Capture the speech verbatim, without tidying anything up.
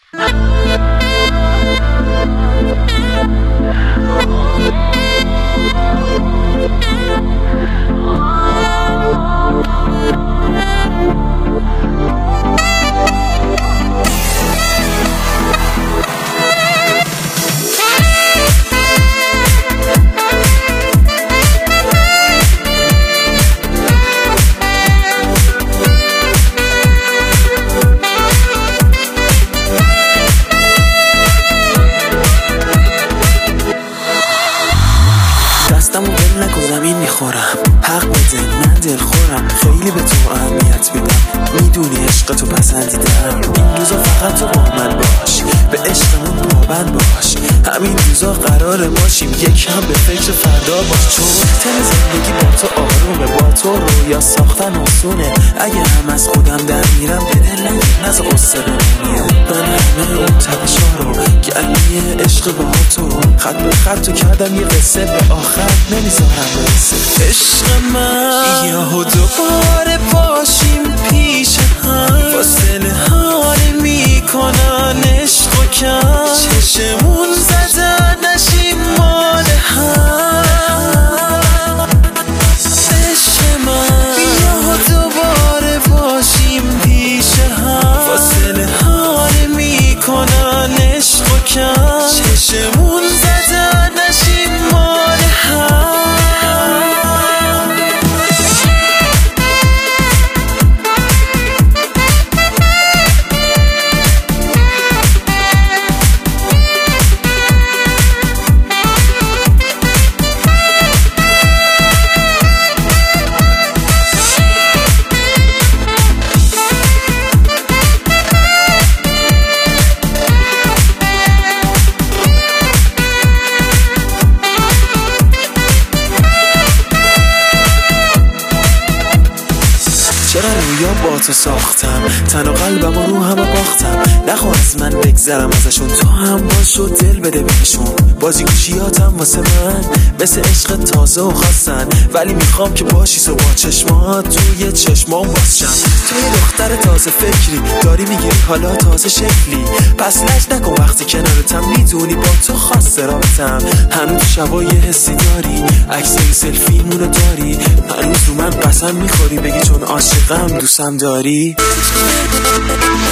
دستمو دل نکن زمین میخورم، حق بده من دل خورم، خیلی به تو اهمیت میدم، میدونی عشق تو پسندیدم. این روزا فقط تو با من باش، به عشقمون پابند باش، همین روزا قرار ماشیم یکم به فکر فردا باش، چون تن زندگی با تو آرومه، با تو رویا ساختن آسونه، اگه هم از خودم در میرم به دل نگیر نز قصه بمونیه. من همه اون تبشا رو گلیه عشق با تو خط به خط تو کردم یه قصه، به آخر نمیذارم برسه. عشق من یهو دوباره باشیم پیش هم، فاصله حالی میکنن عشق و کم، چشمون زدن نشیم مال هم. عشق من یهو دوباره باشیم پیش هم، فاصله حالی میکنن عشق و کم، چشمون زدن نشیم مال هم. چرا رویا با تو ساختم، تن و قلبم و روحم و باختم، نخوا از من بگذرم ازشون، تو هم باش و دل بده بهشون. بازی گوشیاتم واسه من مثل عشق تازه و خواستن، ولی میخوام که باشی تو با چشمات توی چشمام باز شم. تو یه دختر تازه فکری داری میگیری حالا تازه شکلی، پس لج نکن وقتی کنارتم، میدونی با تو خاص رابطم. هنوز شبای حسی داری، عکسای سلفیمونو داری، هنوز رو من قسم میخوری بگی چون عاشقم دوستم داری.